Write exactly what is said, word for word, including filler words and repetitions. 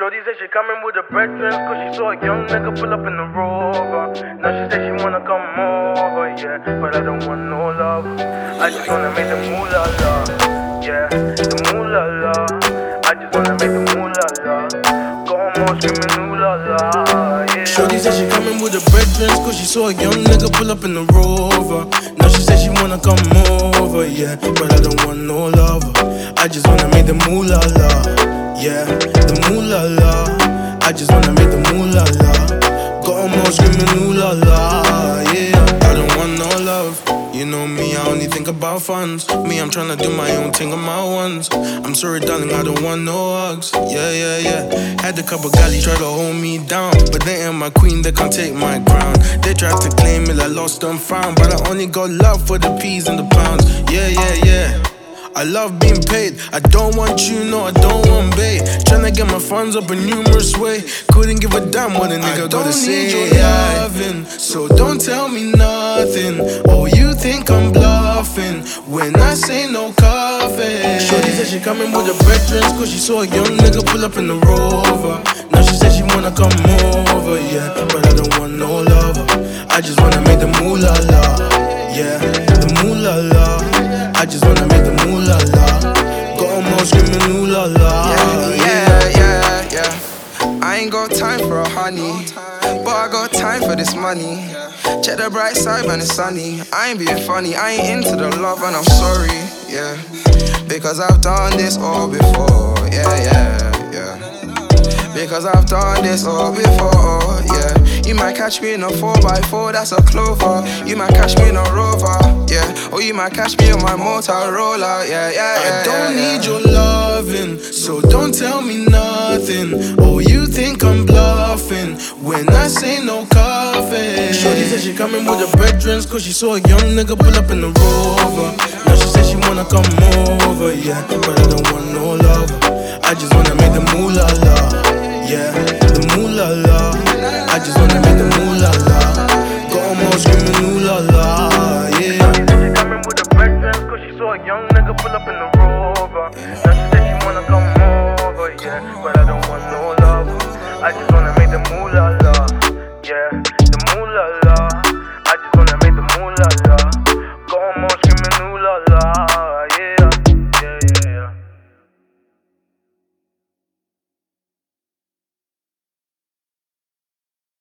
Shorty said she coming with her brethren, cause she saw a young nigga pull up in the Rover. Now she said she wanna come over, yeah, but I don't want no love. I just wanna make the moolah la, yeah, the moolah la. I just wanna make the moolah la. Go on screaming ooh la la, yeah. Shorty said she coming with her brethren, cause she saw a young nigga pull up in the Rover. Now she said she wanna come over, yeah, but I don't want no love. I just wanna make the moolah la. Yeah, the moolah la. I just wanna make the moolah la. Got 'em all screaming ooh la la. Yeah, I don't want no love. You know me, I only think about funds. Me, I'm tryna do my own thing on my ones. I'm sorry, darling, I don't want no hugs. Yeah, yeah, yeah. Had a couple galley try to hold me down, but they ain't my queen, they can't take my crown. They tried to claim it, I lost and found, but I only got love for the peas and the pounds. Yeah, yeah, yeah. I love being paid. I don't want you, no, I don't want bait. Tryna get my funds up in numerous ways. Couldn't give a damn what a nigga gotta say. I don't need your loving, so don't tell me nothing. Oh, you think I'm bluffing when I say no coffee. Shorty said she coming with her brethren, cause she saw a young nigga pull up in the Rover. Now she said she wanna come over, yeah, but I don't want no lover. I just wanna make the moolah la, yeah, the moolah la. I just wanna make the moolah la. Got 'em all screaming ooh la la. Yeah, yeah, yeah, yeah. I ain't got time for a honey, but I got time for this money. Check the bright side when it's sunny. I ain't being funny, I ain't into the love and I'm sorry, yeah. Because I've done this all before, yeah, yeah, yeah. Because I've done this all before, yeah. You might catch me in a four by four, that's a Clover. You might catch me in a Rover, yeah. Or you might catch me on my Motorola, yeah, yeah, yeah. I don't yeah, need your loving, so don't tell me nothing. Oh, you think I'm bluffing when I say no coffee. Shorty said she coming with her brethren, cause she saw a young nigga pull up in the Rover. Now she said she wanna come over, yeah, but I don't want no love. I just wanna make the moolah la, yeah, the moolah la. I just wanna make the moolah la. Got 'em all screaming ooh la la, yeah. She coming with her brethren, cause she saw a young nigga pull up in the